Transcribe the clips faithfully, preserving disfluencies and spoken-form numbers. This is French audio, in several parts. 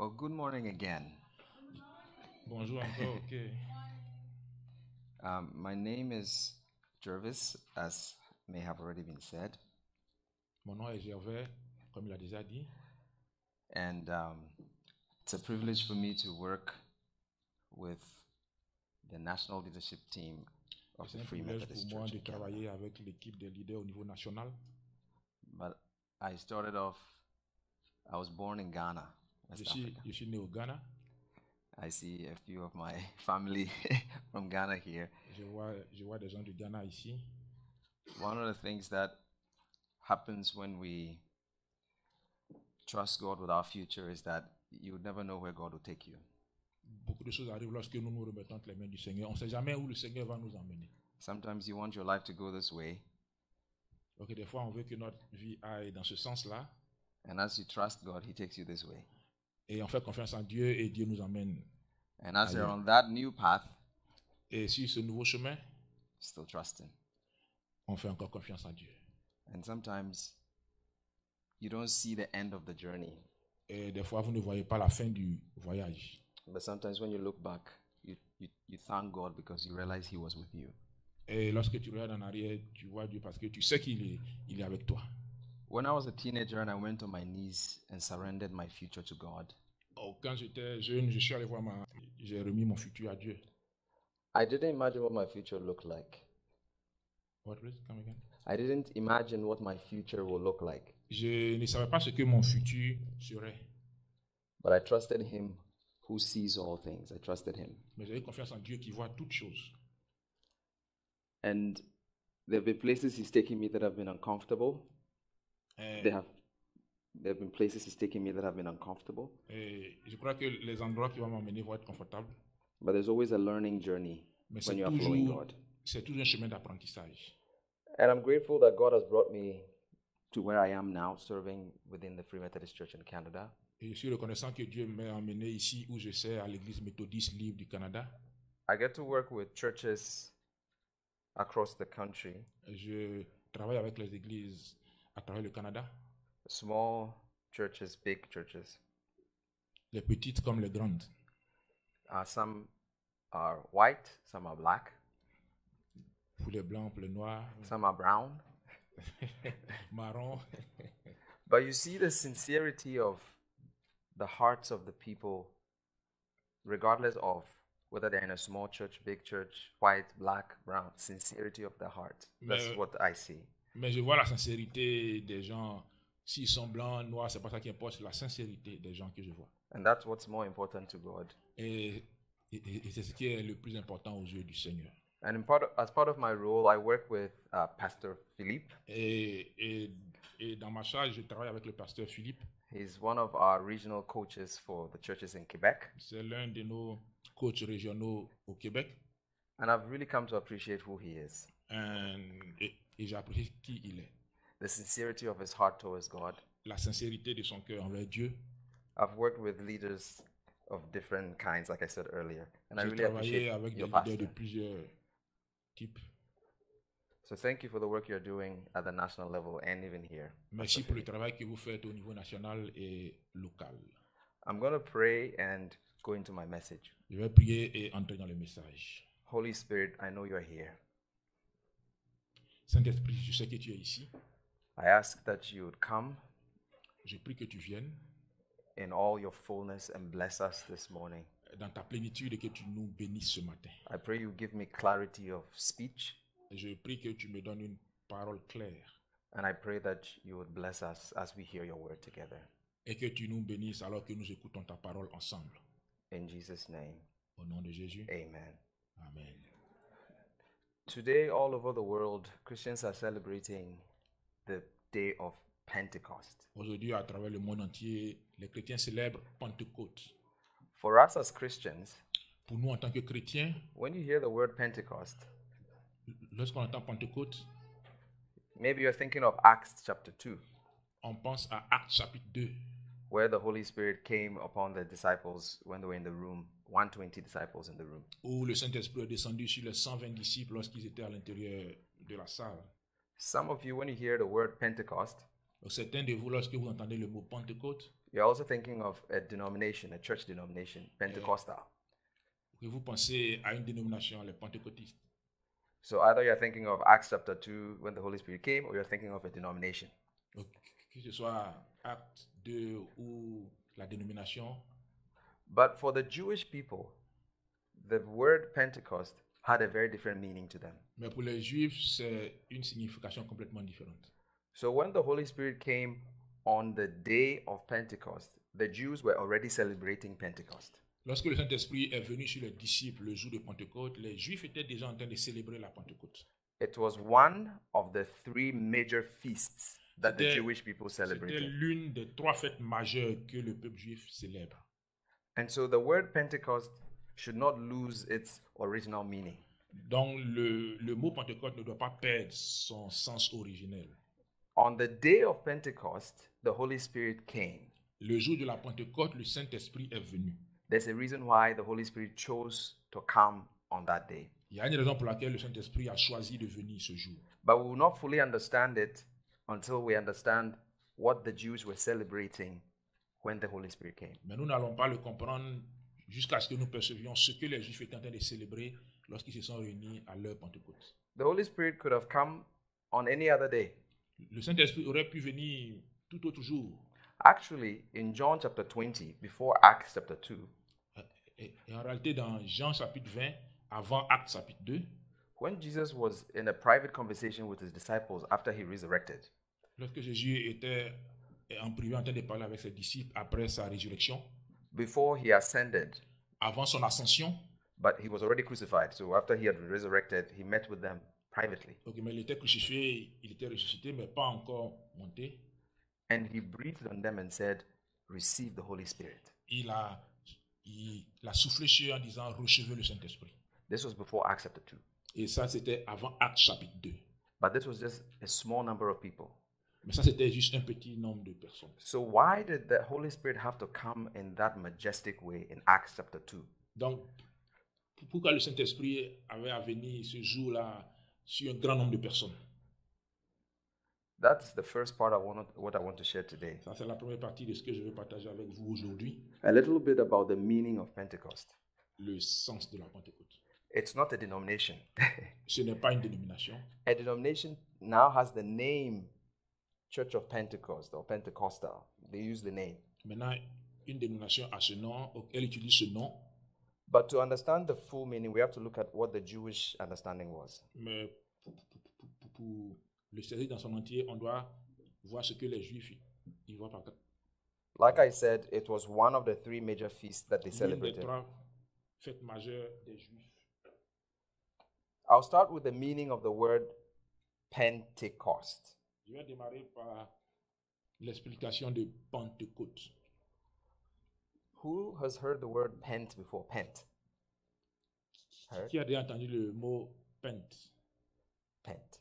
Well, good morning again. Bonjour encore, ok. Um, my name is Jervis, as may have already been said, Mon nom est Gervais, comme il a déjà dit. and um, it's a privilege for me to work with the national leadership team of C'est the un Free privilège pour Methodist moi Church de in Canada. travailler avec l'équipe des leaders au niveau national. But I started off, I was born in Ghana, Je West suis, Africa. je suis né au Ghana. I see a few of my family from Ghana here. Je vois, je vois des gens du Ghana ici. One of the things that happens when we trust God with our future is that you would never know where God will take you. Beaucoup de choses arrivent lorsque nous nous remettons entre les mains du Seigneur. On ne sait jamais où le Seigneur va nous emmener. Sometimes you want your life to go this way, Donc des fois, on veut que notre vie aille dans ce sens-là. and as you trust God, He takes you this way. Et on fait confiance en Dieu et Dieu nous emmène. And as you're Amen. on that new path, Et sur ce nouveau chemin, still trusting. on fait encore confiance en Dieu. And sometimes you don't see the end of the journey, Et des fois, vous ne voyez pas la fin du voyage. but sometimes when you look back, you, you, you thank God because you realize He was with you. Et lorsque tu regardes en arrière, tu vois Dieu parce que tu sais qu'il est, il est avec toi. When I was a teenager and I went on my knees and surrendered my future to God, Oh, quand j'étais jeune, je suis allé voir ma... J'ai remis mon futur à Dieu. I didn't imagine what my future looked like. What, please? Come again? I didn't imagine what my future will look like, Je ne savais pas ce que mon futur serait. but I trusted Him who sees all things. I trusted Him. Mais j'avais confiance en Dieu qui voit toutes choses. And there have been places He's taken me that have been uncomfortable. Et, There have there have been places He's taken me that have been uncomfortable. et je crois que les endroits qui vont m'emmener vont être confortables. But there's always a learning journey Mais when c'est you are following toujours, God. c'est toujours un chemin d'apprentissage. And I'm grateful that God has brought me to where I am now, serving within the Free Methodist Church in Canada. Et je suis reconnaissant que Dieu m'a emmené ici où je sers à l'église méthodiste libre du Canada. I get to work with churches across the country, Je travaille avec les églises à travers le Canada, small churches, big churches. les petites comme les grandes. Uh, some are white, some are black, Pour les blancs, pour les noirs, some are brown. marrons. But you see the sincerity of the hearts of the people, regardless of whether they're in a small church, big church, white, black, brown, sincerity of the heart. That's Mais- what I see. Mais je vois la sincérité des gens. S'ils sont blancs, noirs, c'est pas ça qui importe, c'est la sincérité des gens que je vois. And that's what's more important to God. Et, et- et c'est ce qui est le plus important aux yeux du Seigneur. And in part of, as part of my role, I work with uh, Pastor Philippe. Et, et, et dans ma charge, je travaille avec le pasteur Philippe. He's one of our regional coaches for the churches in Quebec. C'est l'un de nos coachs régionaux au Québec. And I've really come to appreciate who he is. Un- et et j'apprécie qui il est. The sincerity of his heart towards God. La sincérité de son cœur envers Dieu. I've worked with leaders of different kinds, like I said earlier. And I J'ai really travaillé appreciate avec des your leaders de pastor. plusieurs types. So thank you for the work you're doing at the national level and even here. Merci Pastor pour le Philippe. travail que vous faites au niveau national et local. I'm going to pray and go into my message. Je vais prier et entrer dans le message. Holy Spirit, I know you're here. Saint-Esprit, je sais que tu es ici. I ask that you would come Je prie que tu viennes in all your fullness and bless us this morning. dans ta plénitude et que tu nous bénisses ce matin. I pray you give me clarity of speech, Et je prie que tu me donnes une parole claire and I pray that you would bless us as we hear your word together. et que tu nous bénisses alors que nous écoutons ta parole ensemble. In Jesus' name, Au nom de Jésus. amen. Amen. Today, all over the world, Christians are celebrating the day of Pentecost. Aujourd'hui, à travers le monde entier, les chrétiens célèbrent Pentecôte. For us as Christians, Pour nous, en tant que chrétiens, when you hear the word Pentecost, lorsqu'on entend Pentecôte, maybe you're thinking of Acts chapter two, on pense à Actes chapitre deux, where the Holy Spirit came upon the disciples when they were in the room, one hundred twenty disciples in the room. où le Saint-Esprit est descendu sur les cent vingt disciples lorsqu'ils étaient à l'intérieur de la salle. Some of you, when you hear the word Pentecost, Donc, certains de vous, lorsque vous entendez le mot Pentecôte, you're also thinking of a denomination, a church denomination, Pentecostal. Et vous pensez à une dénomination, les pentecôtistes. So either you're thinking of Acts chapter two when the Holy Spirit came, or you're thinking of a denomination. Donc, que ce soit Acte deux ou la dénomination. But for the Jewish people, the word Pentecost had a very different meaning to them. Mais pour les Juifs, c'est une signification complètement différente. So when the Holy Spirit came on the day of Pentecost, the Jews were already celebrating Pentecost. Lorsque le Saint-Esprit est venu sur les disciples le jour de Pentecôte, les Juifs étaient déjà en train de célébrer la Pentecôte. It was one of the three major feasts that the C'était- Jewish people C'était celebrated. l'une des trois fêtes majeures que le peuple juif célèbre. And so the word Pentecost should not lose its original meaning. Donc le, le mot Pentecôte ne doit pas perdre son sens originel. On the day of Pentecost, the Holy Spirit came. Le jour de la Pentecôte, le Saint-Esprit est venu. There's a reason why the Holy Spirit chose to come on that day. Il y a une raison pour laquelle le Saint-Esprit a choisi de venir ce jour. But we will not fully understand it until we understand what the Jews were celebrating when the Holy Spirit came. Mais nous n'allons pas le comprendre jusqu'à ce que nous percevions ce que les Juifs étaient en train de célébrer lorsqu'ils se sont réunis à leur Pentecôte. The Holy Spirit could have come on any other day. Le Saint-Esprit aurait pu venir tout autre jour. Actually, in John chapter twenty, before Acts chapter two, Et, et en réalité, dans Jean chapitre vingt, avant Acte chapitre deux, when Jesus was in a private conversation with his disciples after he resurrected, lorsque Jésus était en privé en train de parler avec ses disciples après sa résurrection, before he ascended, avant son ascension, but he was already crucified. So after he had resurrected, he met with them privately. donc, mais il était crucifié, il était ressuscité, mais pas encore monté. And he breathed on them and said, "Receive the Holy Spirit." Il a, il, il a soufflé sur eux en disant recevez le Saint-Esprit. This was before Acts chapter two. Et ça, c'était avant Acte chapitre deux. But this was just a small number of people. Mais ça, c'était juste un petit nombre de personnes. So why did the Holy Spirit have to come in that majestic way in Acts chapter two? Donc, pourquoi le Saint-Esprit avait à venir ce jour-là sur un grand nombre de personnes? That's the first part I want what I want to share today. Ça, c'est la première partie de ce que je vais partager avec vous aujourd'hui, A little bit about the meaning of Pentecost. le sens de la Pentecôte. It's not a denomination. Ce n'est pas une dénomination. A denomination now has the name Church of Pentecost or Pentecostal. They use the name. Maintenant, une dénomination a ce nom, elle utilise ce nom, But to understand the full meaning, we have to look at what the Jewish understanding was. mais pour, pour- pour- pour- pour le saisir dans son entier, on doit voir ce que les Juifs y voient par Like I said, it was one of the three major feasts that they l'une des celebrated. trois fêtes majeures des Juifs. I'll start with the meaning of the word Pentecost. Je vais démarrer par l'explication de Pentecôte. Who has heard the word pent before? Pent. Heard? Qui a déjà entendu le mot pent? Pent.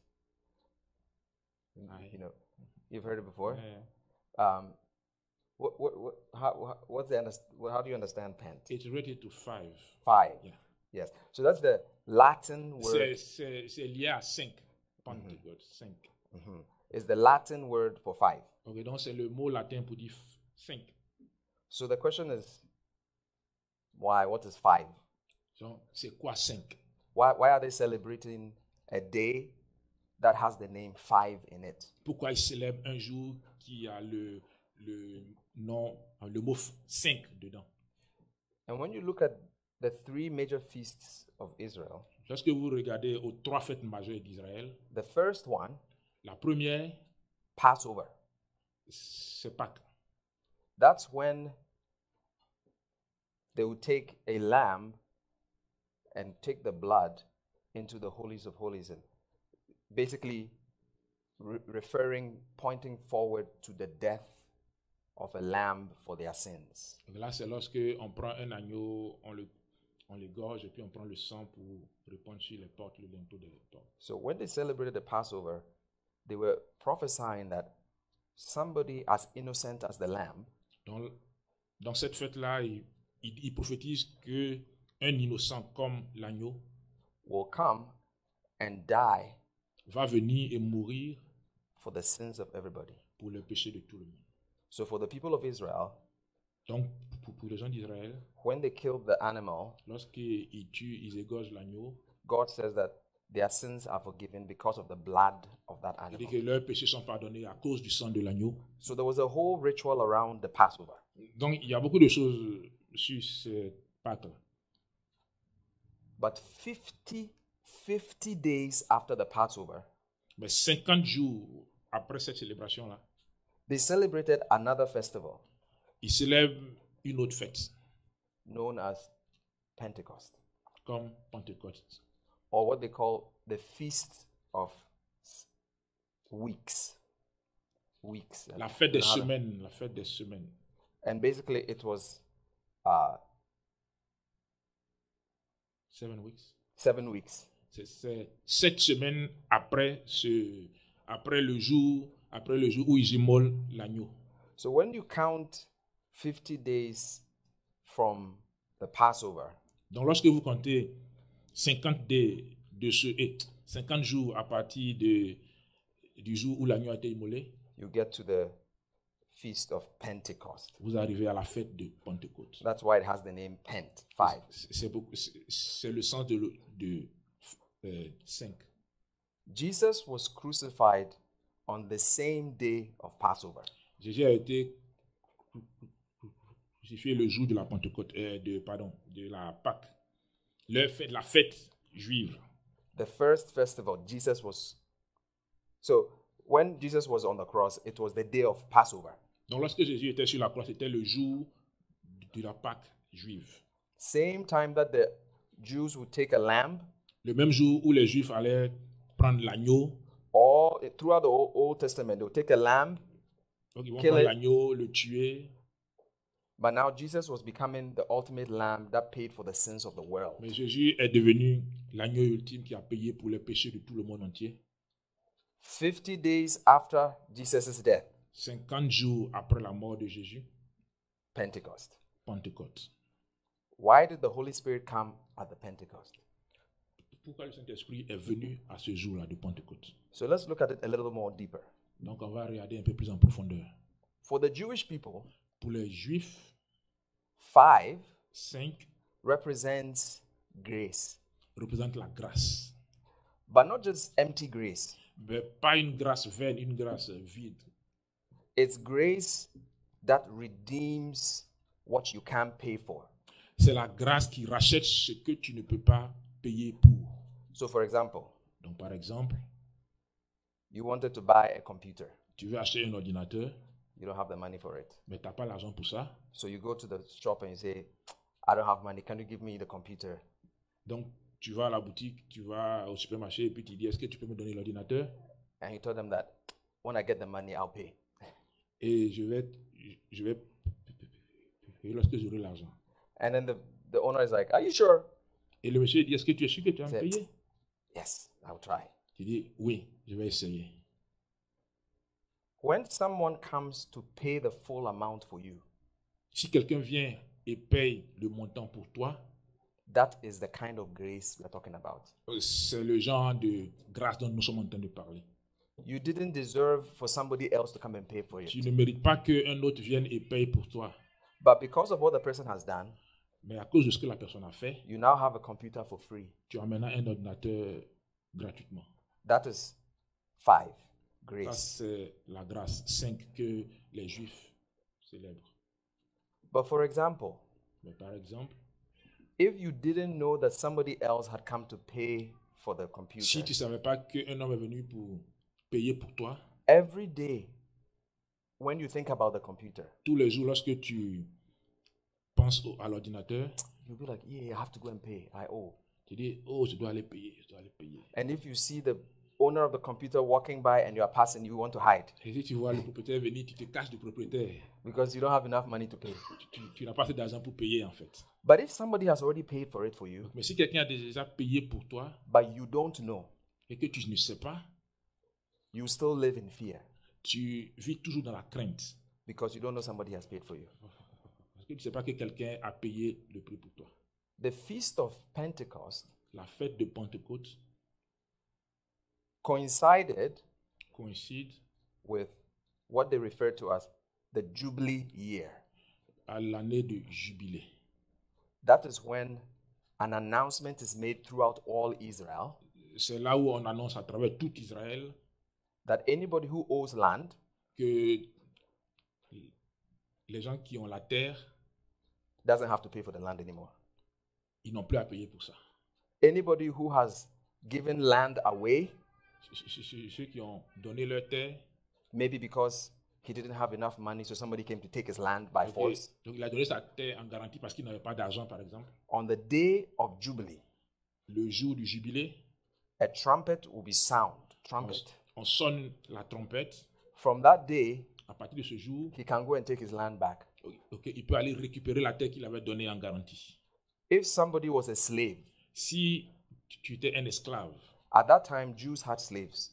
Aye. You know, you've heard it before. Uh, Um, what, what, what, how, what's the underst- how do you understand pent? it's rated to five. Five. Yeah. Yes. So that's the Latin C'est, word. c'est, c'est lié à cinq. Pentecôte, cinq. Mhm. Is the Latin word for five. Ok, donc c'est le mot latin pour dire f- cinq. So the question is, why? What is five? Donc, c'est quoi cinq? Why, why are they celebrating a day that has the name five in it? Pourquoi ils célèbrent un jour qui a le, le nom, le mot f- cinq dedans? And when you look at the three major feasts of Israel, Lorsque vous regardez aux trois fêtes majeures d'Israël, the first one, la première, Passover, c'est Pâques. that's when they would take a lamb and take the blood into the holies of holies, and basically re- referring, pointing forward to the death of a lamb for their sins. Donc là, c'est lorsque on prend un agneau, on le, on l'égorge et puis on prend le sang pour répandre sur les portes, le linteau des portes. So when they celebrated the Passover, they were prophesying that somebody as innocent as the lamb Donc, dans cette fête-là, il, il, il prophétise que un innocent comme l'agneau will come and die va venir et mourir for the sins of everybody. pour le péché de tout le monde. So for the people of Israel, Donc, pour, pour les gens d'Israël, when they killed the animal, lorsqu'ils tuent, ils égorgent l'agneau, God says that their sins are forgiven because of the blood of that il dit animal. que leurs péchés sont pardonnés à cause du sang de l'agneau. So there was a whole ritual around the Passover. Donc, il y a beaucoup de choses sur cette Pâques. But fifty, fifty days after the Passover, Mais cinquante jours après cette célébration-là, they celebrated another festival ils célèbrent une autre fête, known as Pentecost, comme Pentecôte, or what they call the Feast of Weeks. Weeks. la fête des You know how to- semaines, la fête des semaines. And basically, it was uh, Seven weeks. seven weeks. C'est, c'est sept semaines après, ce, après, le jour, après le jour où ils immolent l'agneau. So when you count fifty days from the Passover, Donc, lorsque vous comptez cinquante, de, de ce, eh, cinquante jours à partir de, du jour où l'agneau a été immolé, you get to the Feast of Pentecost. vous arrivez à la fête de Pentecôte. That's why it has the name Pent, five. C'est, c'est, beaucoup- c'est- c'est le sens de, le- de euh, cinq. Jesus was crucified on the same day of Passover. Jésus a été crucifié le jour de la Pentecôte, euh, de, pardon, de la Pâque, le fait, la fête juive. The first festival, Jesus was. So when Jesus was on the cross, it was the day of Passover. Donc, lorsque Jésus était sur la croix, c'était le jour de la Pâque juive. Same time that the Jews would take a lamb, Le même jour où les Juifs allaient prendre l'agneau. or throughout the Old Old Testament, they would take a lamb, Donc, ils vont Kill prendre it. l'agneau, le tuer. but now Jesus was becoming the ultimate lamb that paid for the sins of the world. Mais Jésus est devenu l'agneau ultime qui a payé pour les péchés de tout le monde entier. fifty days after Jesus' death, cinquante jours après la mort de Jésus, Pentecost. Pentecôte. Why did the Holy Spirit come at the Pentecost? Pourquoi le Saint-Esprit est venu à ce jour-là de Pentecôte? So let's look at it a little more deeper. Donc, on va regarder un peu plus en profondeur. For the Jewish people, Pour les Juifs, five cinq represents grace, représente la grâce. but not just empty grace. Mais pas une grâce vaine, une grâce vide. It's grace that redeems what you can't pay for. C'est la grâce qui rachète ce que tu ne peux pas payer pour. So, for example, Donc, par exemple, you wanted to buy a computer, tu veux acheter un ordinateur, you don't have the money for it. mais tu n'as pas l'argent pour ça. So, you go to the shop and you say, I don't have money, can you give me the computer? Donc, tu vas à la boutique, tu vas au supermarché et puis tu dis, est-ce que tu peux me donner l'ordinateur? And you told them that when I get the money, I'll pay. Et je vais, je vais payer lorsque j'aurai l'argent. And then the, the owner is like, Are you sure? Et le monsieur dit, est-ce que tu es sûr que tu vas me C'est- payer? Yes, I'll try. Tu dis, oui, je vais essayer. When someone comes to pay the full amount for you, Si quelqu'un vient et paye le montant pour toi, that is the kind of grace we are talking about. c'est le genre de grâce dont nous sommes en train de parler. You didn't deserve for somebody else to come and pay for Tu it. ne mérites pas qu'un autre vienne et paye pour toi. But because of what the person has done, Mais à cause de ce que la personne a fait, you now have a computer for free. tu as maintenant un ordinateur gratuitement. That is five, Ça, grace. c'est la grâce cinq que les Juifs célèbrent. But for example, Mais par exemple, if you didn't know that somebody else had come to pay for the computer, si tu ne savais pas qu'un homme est venu pour payer pour toi, every day when you think about the computer, tous les jours, lorsque tu penses au- à l'ordinateur, you'll be like, yeah, I have to go and pay. I owe. tu dis, oh, je dois aller payer, je dois aller payer. And if you see the owner of the computer walking by and you are passing, you want to hide Et si tu vois le propriétaire venir, tu te caches du propriétaire. because you don't have enough money to pay. Tu, tu- tu n'as pas assez d'argent pour payer, en fait. But if somebody has already paid for it for you, Mais si quelqu'un a déjà payé pour toi but you don't know, et que tu ne sais pas, you still live in fear tu vis toujours dans la crainte. because you don't know somebody has paid for you. Parce que tu ne sais pas que quelqu'un a payé le prix pour toi. The Feast of Pentecost La fête de Pentecôte coincided coïncide with what they refer to as the Jubilee year. à l'année de jubilé. That is when an announcement is made throughout all Israel C'est là où on annonce à travers tout Israël that anybody who owes land que les gens qui ont la terre, doesn't have to pay for the land anymore. ils n'ont plus à payer pour ça. Anybody who has given land away, Ceux- ceux- Ceux qui ont donné leur terre, maybe because he didn't have enough money, so somebody came to take his land by donc, force, donc il a donné sa terre en garantie parce qu'il n'avait pas d'argent, par exemple. on the day of Jubilee, Le jour du jubilé, a trumpet will be sound. on, Trumpet. on sonne la trompette. From that day, À partir de ce jour, he can go and take his land back. ok, il peut aller récupérer la terre qu'il avait donnée en garantie. If somebody was a slave, Si tu- tu étais un esclave, at that time Jews had slaves.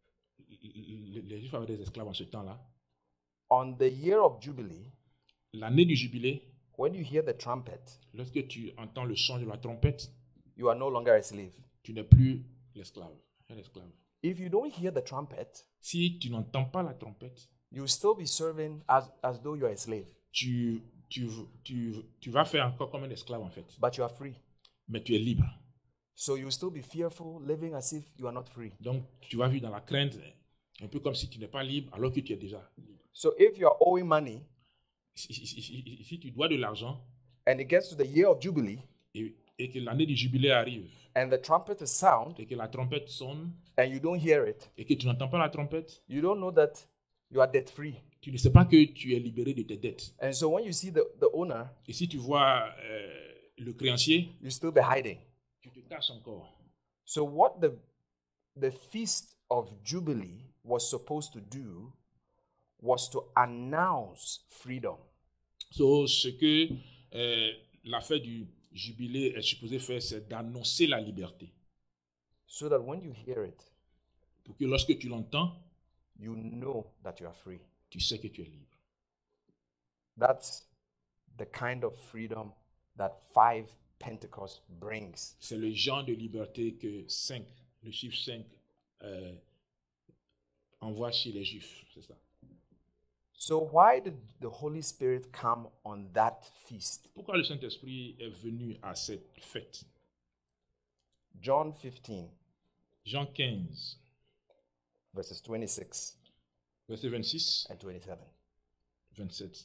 les les Juifs avaient des esclaves en ce temps-là. On the year of Jubilee, L'année du jubilé, when you hear the trumpet, lorsque tu entends le son de la trompette, you are no longer a slave. tu n'es plus l'esclave, un esclave. If you don't hear the trumpet, Si tu n'entends pas la trompette, you still be serving as, as though you are a slave, tu, tu, tu, tu vas faire encore comme un esclave en fait, but you are free. mais tu es libre. So you still be fearful, living as if you are not free. Donc tu vas vivre dans la crainte, un peu comme si tu n'es pas libre alors que tu es déjà libre. So if you are owing money Si, si- si- si- si tu dois de l'argent and it gets to the year of Jubilee et, et que l'année du jubilé arrive and the trumpet is sound et que la trompette sonne and you don't hear it, et que tu n'entends pas la trompette, you don't know that you are debt free. tu ne sais pas que tu es libéré de tes dettes. And so when you see the, the owner, Et si tu vois euh, le créancier, you still be hiding. tu te caches encore. So what the the feast of Jubilee was supposed to do was to announce freedom. So, ce que euh, la fête du jubilé est supposée faire, c'est d'annoncer la liberté. So that when you hear it, Pour que lorsque tu l'entends, you know that you are free. tu sais que tu es libre. That's the kind of freedom that five Pentecost brings. C'est le genre de liberté que cinq, le chiffre cinq, euh, envoie chez les Juifs. C'est ça. So why did the Holy Spirit come on that feast? Pourquoi le Saint-Esprit est venu à cette fête? John fifteen, Jean quinze, verses twenty-six verset vingt-six, and twenty-seven. vingt-sept.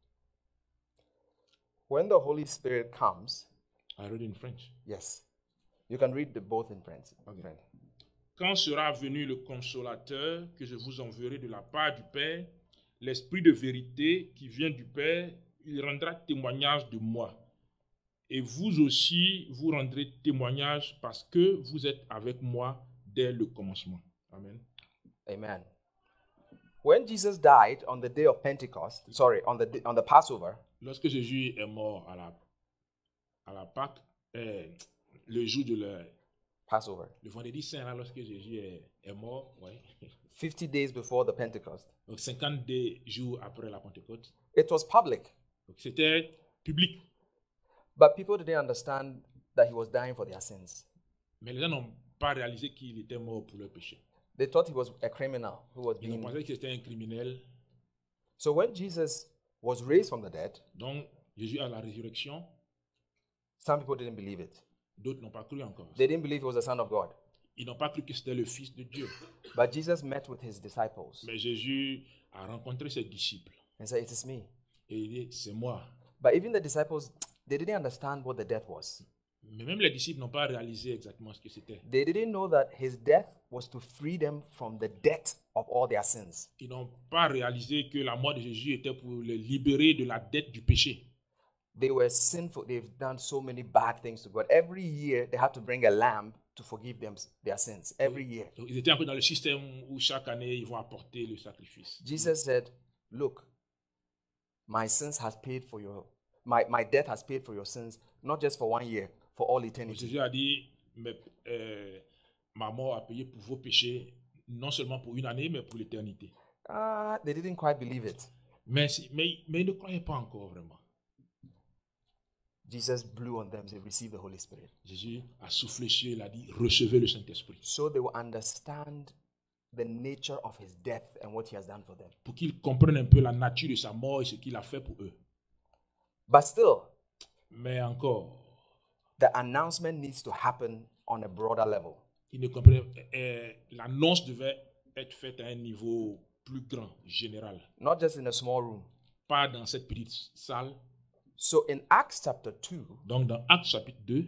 When the Holy Spirit comes, I read in French. yes, you can read the both in French. Okay. French. Quand sera venu le consolateur que je vous enverrai de la part du Père, l'Esprit de vérité qui vient du Père, il rendra témoignage de moi. Et vous aussi, vous rendrez témoignage parce que vous êtes avec moi dès le commencement. Amen. Amen. When Jesus died on the day of Pentecost, sorry, on the on the Passover, Lorsque Jésus est mort à la, à la Pâque, euh, le jour de le, Passover, le vendredi saint, là, lorsque Jésus est, est mort, ouais. fifty days before the Pentecost, Donc cinquante-deux jours après la Pentecôte, it was public, donc c'était public. but people didn't understand that he was dying for their sins. Mais les gens n'ont pas réalisé qu'il était mort pour leur péché. They thought he was a criminal who was Ils ont being. pensé que c'était un criminel. So when Jesus was raised from the dead, Donc, Jésus à la résurrection, some people didn't believe it. d'autres n'ont pas cru encore. They didn't believe he was the Son of God. Ils n'ont pas cru que c'était le Fils de Dieu. But Jesus met with his disciples Mais Jésus a rencontré ses disciples. and said, "It is me." Et il dit, c'est moi. But even the disciples, they didn't understand what the death was. Mais même les disciples n'ont pas réalisé exactement ce que c'était. They didn't know that his death was to free them from the debt of all their sins. Ils n'ont pas réalisé que la mort de Jésus était pour les libérer de la dette du péché. They were sinful. They've done so many bad things to God. Every year, they had to bring a lamb to forgive them their sins. Every year. Donc, ils étaient un peu dans le système où chaque année, ils vont apporter le sacrifice. Jesus said, "Look, my sins has paid for your, my, my death has paid for your sins, not just for one year, for all Donc, eternity." Jésus a dit, mais, euh, ma mort a payé pour vos péchés, non seulement pour une année, mais pour l'éternité. Ah, they didn't quite believe it. Mais, si- mais, mais ils ne croyaient pas encore vraiment. Jesus blew on them, they received the Holy Spirit. Jésus a soufflé sur eux, il a dit, recevez le Saint-Esprit. So they will understand the nature of his death and what he has done for them. Pour qu'ils comprennent un peu la nature de sa mort et ce qu'il a fait pour eux. But still, Mais encore, the announcement needs to happen on a broader level. il ne comprenait, euh, l'annonce devait être faite à un niveau plus grand, général, Not just in a small room. pas dans cette petite salle. So in Acts chapter two, Donc dans Actes chapitre deux,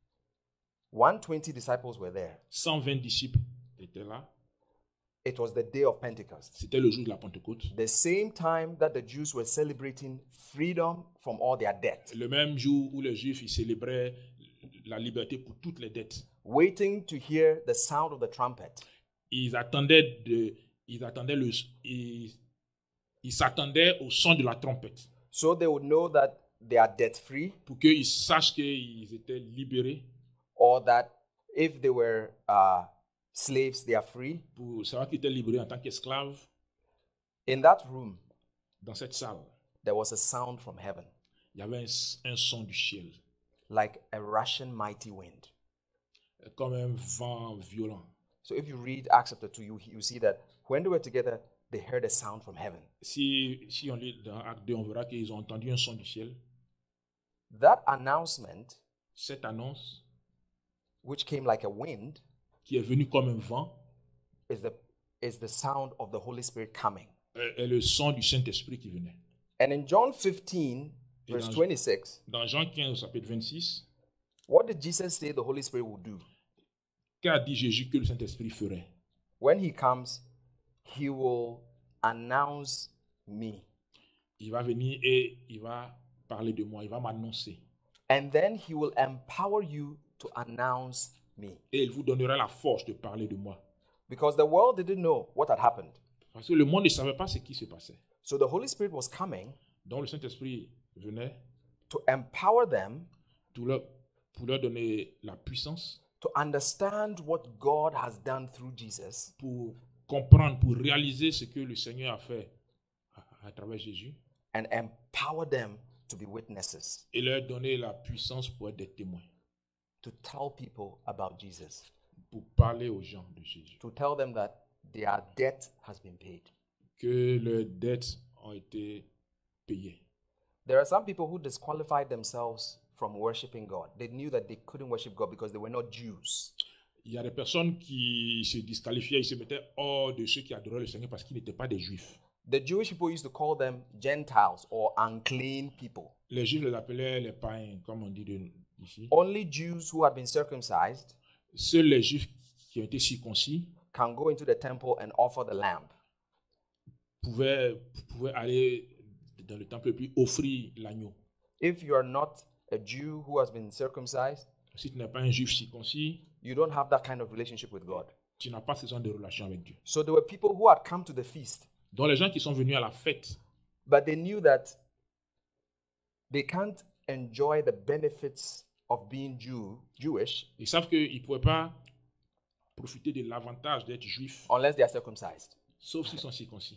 one hundred twenty disciples were there. cent vingt disciples étaient là. It was the day of Pentecost. C'était le jour de la Pentecôte. The same time that the Jews were celebrating freedom from all their debt, Le même jour où les Juifs ils célébraient la liberté pour toutes les dettes. waiting to hear the sound of the trumpet. Ils attendaient de, ils attendaient le, ils, ils s'attendaient au son de la trompette So they would know that they are debt free, pour qu'ils sachent qu'ils étaient libérés, or that if they were uh, slaves, they are free. pour savoir qu'ils étaient libérés en tant qu'esclaves. In that room, Dans cette salle, there was a sound from heaven, il y avait un, un son du ciel, like a rushing mighty wind. comme un vent violent. So if you read Acts chapter two, you, you see that when they were together, they heard a sound from heaven. Si, si on lit dans Acte deux, on verra qu'ils ont entendu un son du ciel. That announcement, Cette annonce, which came like a wind, qui est venue comme un vent, is the, is the sound of the Holy Spirit coming. est est le son du Saint-Esprit qui venait. And in John fifteen, Et verse dans- twenty-six, Dans Jean quinze, chapitre vingt-six, what did Jesus say the Holy Spirit will do? qu'a dit Jésus que le Saint-Esprit ferait? When he comes, he will announce me. Il va venir et il va parler de moi, il va m'annoncer. And then he will empower you to announce me. Et il vous donnera la force de parler de moi. Because the world didn't know what had happened. Parce que le monde ne savait pas ce qui se passait. So the Holy Spirit was coming Donc le Saint-Esprit venait to empower them pour leur, pour leur donner la puissance, to understand what God has done through Jesus pour comprendre, pour réaliser ce que le Seigneur a fait à, à travers Jésus, and empower them to be witnesses, et leur donner la puissance pour être des témoins, to tell people about Jesus, pour parler aux gens de Jésus, to tell them that their debt has been paid. que leurs dettes ont été payées. There are some people who disqualified themselves from worshiping God. They knew that they couldn't worship God because they were not Jews. Il y a des personnes qui se disqualifiaient, ils se mettaient hors de ceux qui adoraient le Seigneur parce qu'ils n'étaient pas des Juifs. The Jewish people used to call them Gentiles or unclean people. Les Juifs les appelaient les païens, comme on dit de- ici. Only Jews who had been circumcised Seuls les Juifs qui ont été circoncis can go into the temple and offer the lamb. pouvaient, pouvaient aller dans le temple et puis offrir l'agneau. If you are not a Jew who has been circumcised, Si tu n'es pas un Juif circoncis, you don't have that kind of relationship with God. tu n'as pas ce genre de relation avec Dieu. So there were people who had come to the feast, Donc les gens qui sont venus à la fête, but they knew that they can't enjoy the benefits of being Jew, Jewish ils savent qu'ils ne pouvaient pas profiter de l'avantage d'être Juif, unless they are circumcised. sauf s'ils sont circoncis.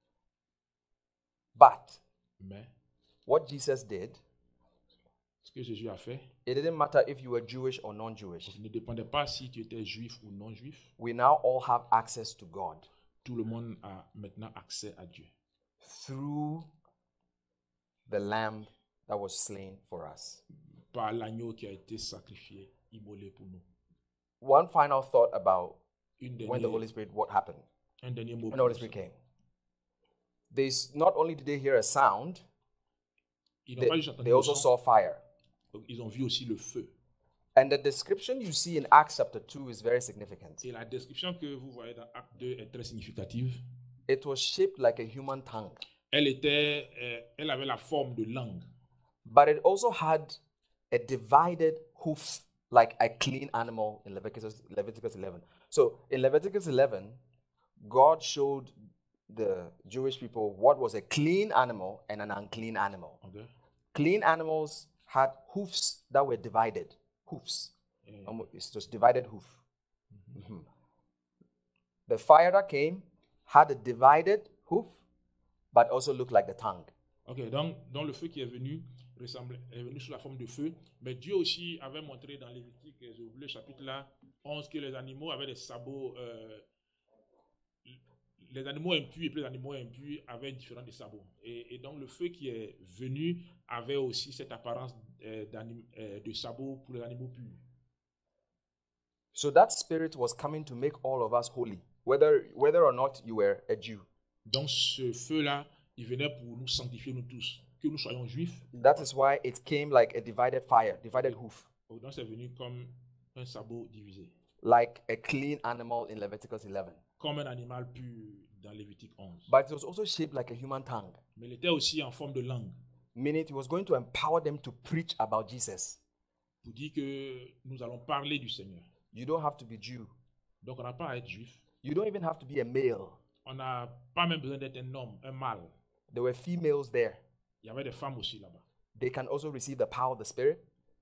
But Mais what Jesus did, ce que Jésus a fait, it didn't matter if you were Jewish or non-Jewish. il ne dépendait pas si tu étais Juif ou non Juif. We now all have access to God Tout le monde a maintenant accès à Dieu through the lamb that was slain for us. par l'agneau qui a été sacrifié, immolé pour nous. One final thought about Une when the Holy dernière, Spirit, what happened un dernier mot. when the Holy Spirit came. There's not only did they hear a sound, Ils n'ont they, pas juste entendu they le also son, saw fire. ils ont vu aussi le feu. And the description you see in Acts chapter two is very significant. Et la description que vous voyez dans Acte deux est très significative. It was shaped like a human tongue, Elle était, euh, elle avait la forme de langue, but it also had a divided hoof like a clean animal in Leviticus, Leviticus eleven. So in Leviticus eleven, God showed the Jewish people what was a clean animal and an unclean animal. ok? Clean animals had hoofs that were divided. Hoofs. Et Um, It's just divided hoof. Mhm. The fire that came had a divided hoof, but also looked like the tongue. Ok, donc, donc le feu qui est venu ressemblait, est venu sous la forme de feu, mais Dieu aussi avait montré dans Lévitique, j'ai oublié le chapitre là, onze, que les animaux avaient des sabots, euh, les animaux impurs et puis les animaux impurs avaient différents des sabots. Et, et donc le feu qui est venu avait aussi cette apparence euh, euh, de sabot pour les animaux purs. So that spirit was coming to make all of us holy, whether whether or not you were a Jew. Donc ce feu-là, il venait pour nous sanctifier nous tous, que nous soyons juifs. That is why it came like a divided fire, divided hoof, Donc c'est venu comme un sabot divisé, like a clean animal in Leviticus eleven. comme un animal pur dans Lévitique onze. But it was also shaped like a human tongue, Mais il était aussi en forme de langue, meaning it was going to empower them to preach about Jesus. pour dire que nous allons parler du Seigneur. You don't have to be Jew. Donc on n'a pas à être juif. You don't even have to be a male. On n'a pas même besoin d'être un homme, un mâle. There were females there. Il y avait des femmes aussi là-bas. They can also receive the power of the Spirit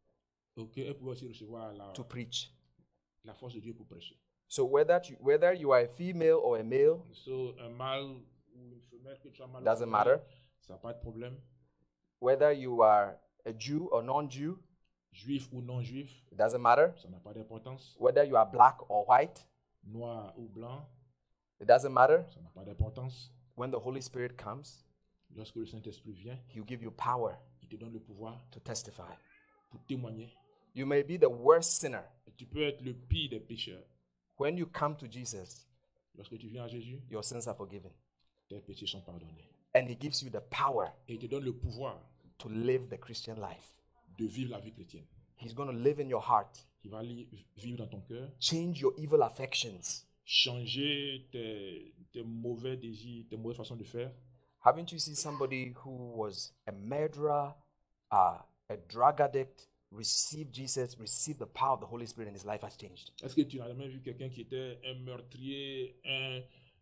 Ok, elles pouvaient aussi recevoir la, to preach. la force de Dieu pour prêcher. So whether you, whether you are a female or a male, So, un mâle ou une femelle, que tu sois mâle ou doesn't femelle, matter. ça n'a pas de problème. Whether you are a Jew or non-Jew, Juif ou non juif, it doesn't matter. ça n'a pas d'importance. Whether you are black or white, Noir ou blanc, it doesn't matter. ça n'a pas d'importance. When the Holy Spirit comes, Lorsque le Saint-Esprit vient, He will give you power il te donne le pouvoir to testify. pour témoigner. You may be the worst sinner. Et tu peux être le pire des pécheurs. When you come to Jesus, Lorsque tu viens à Jésus, your sins are forgiven. tes péchés sont pardonnés. And He gives you the power Et il te donne le pouvoir to live the Christian life. de vivre la vie chrétienne. He's going to live in your heart, Il va li- vivre dans ton cœur, change your evil affections. changer tes, tes mauvais désirs, tes mauvaises façons de faire. Haven't you seen somebody who was a murderer, uh, a drug addict, received Jesus, received the power of the Holy Spirit, and his life has changed? Est-ce que tu n'as jamais vu quelqu'un qui était un meurtrier, un,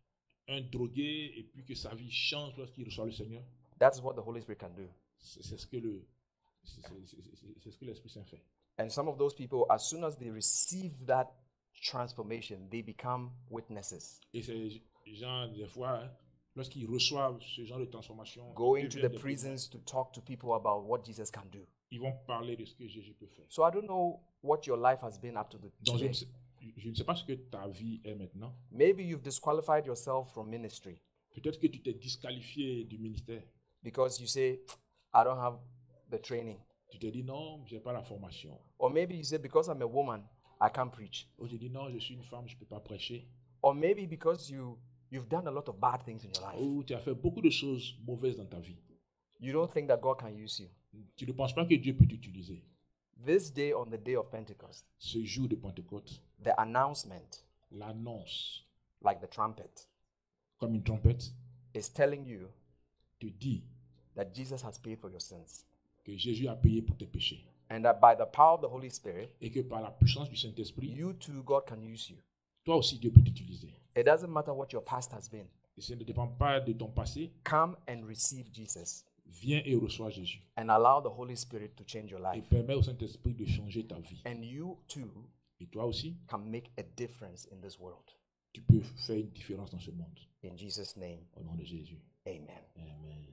un drogué, et puis que sa vie change lorsqu'il reçoit le Seigneur? That's what the Holy Spirit can do. C'est c'est ce que le, c'est- c'est- c'est- c'est- c'est ce que l'Esprit Saint fait. And some of those people, as soon as they receive that transformation, they become witnesses. Et ces gens, des fois, hein, lorsqu'ils reçoivent ce genre de transformation, Go ils into deviennent the des prisons to talk to people about what Jesus can do. témoins. Ils vont parler de ce que Jésus peut faire. So I don't know what your life has been up to the Donc, je ne, today. sais, je ne sais pas ce que ta vie est maintenant. Maybe you've disqualified yourself from ministry Peut-être que tu t'es disqualifié du ministère. because you say, I don't have the training. Tu t'es dit non, je n'ai pas la formation. Or maybe you say, because I'm a woman, I can't preach. Ou tu dis non, je suis une femme, je ne peux pas prêcher. Or maybe because you, you've done a lot of bad things in your life. Ou tu as fait beaucoup de choses mauvaises dans ta vie. You don't think that God can use you. Tu ne penses pas que Dieu peut t'utiliser. This day, on the day of Pentecost, Ce jour de Pentecôte, the announcement, l'annonce, like the trumpet, comme une trompette, is telling you te dit that Jesus has paid for your sins. que Jésus a payé pour tes péchés. And that by the power of the Holy Spirit, Et que par la puissance du Saint-Esprit, you too, God can use you. toi aussi Dieu peut t'utiliser. It doesn't matter what your past has been. Et ça ne dépend pas de ton passé. Come and receive Jesus Viens et reçois Jésus. and allow the Holy Spirit to change your Et life. permets au Saint-Esprit de changer ta vie. And you too Et toi aussi, can make a difference in this world. tu peux faire une différence dans ce monde. In Jesus' name, Au nom de Jésus. amen. Amen.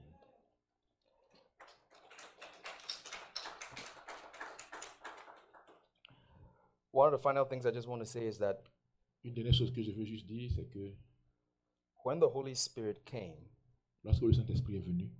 One of the final things I just want to say is that Une dernière chose que je veux juste dire, c'est que when the Holy Spirit came, lorsque le Saint-Esprit est venu,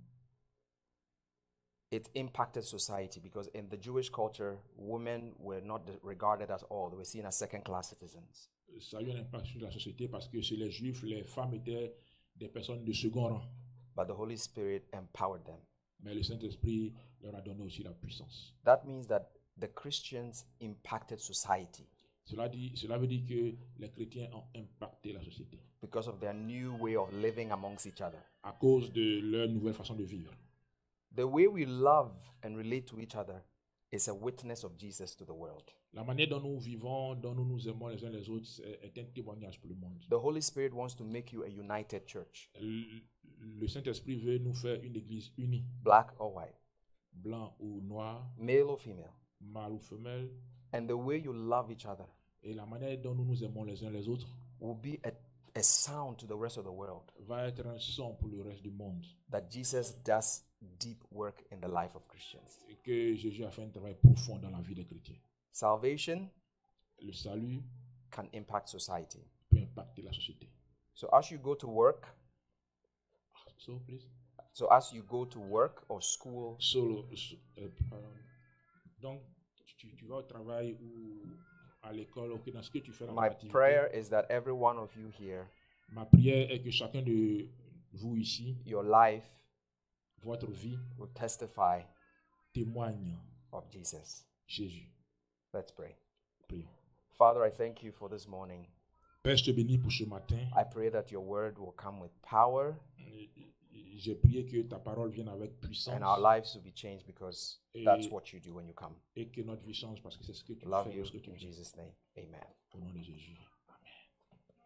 it impacted society because in the Jewish culture, women were not regarded at all. They were seen as second-class citizens. ça a eu un impact sur la société parce que chez les Juifs, les femmes étaient des personnes de second rang. But the Holy Spirit empowered them. Mais le Saint-Esprit leur a donné aussi la puissance. That means that the Christians impacted society Cela, dit, cela veut dire que les chrétiens ont impacté la société because of their new way of living amongst each other. à cause de leur nouvelle façon de vivre. The way we love and relate to each other is a witness of Jesus to the world. La manière dont nous vivons, dont nous nous aimons les uns les autres, c'est- est un témoignage pour le monde. The Holy Spirit wants to make you a united church, Le, le Saint-Esprit veut nous faire une église unie, black or white, blanc ou noir, male or female. mâle ou femelle. And the way you love each other Et la manière dont nous nous aimons les uns les autres will be a, a sound to the rest of the world va être un son pour le reste du monde. that Jesus does deep work in the life of Christians. Et que Jésus a fait un travail profond dans la vie des chrétiens. Salvation Le salut can impact society. peut impacter la société. So as you go to work, So, please. so as you go to work or school, Solo, so- euh, pardon. Donc, tu, tu vas au travail ou à l'école, ok, dans ce que tu fais dans ton my activité. prayer is that every one of you here, Ma prière est que chacun de vous ici, your life votre vie, will testify témoigne of Jesus. Jésus. Let's pray. Prions. Father, I thank you for this morning. Père, je te bénis pour ce matin. I pray that your word will come with power J'ai prié que ta parole vienne avec puissance and our lives will be changed because that's what you do when you come. et que notre vie change parce que c'est ce que tu Love fais you lorsque tu in viens. Jesus' name. Amen. Au nom de Jésus.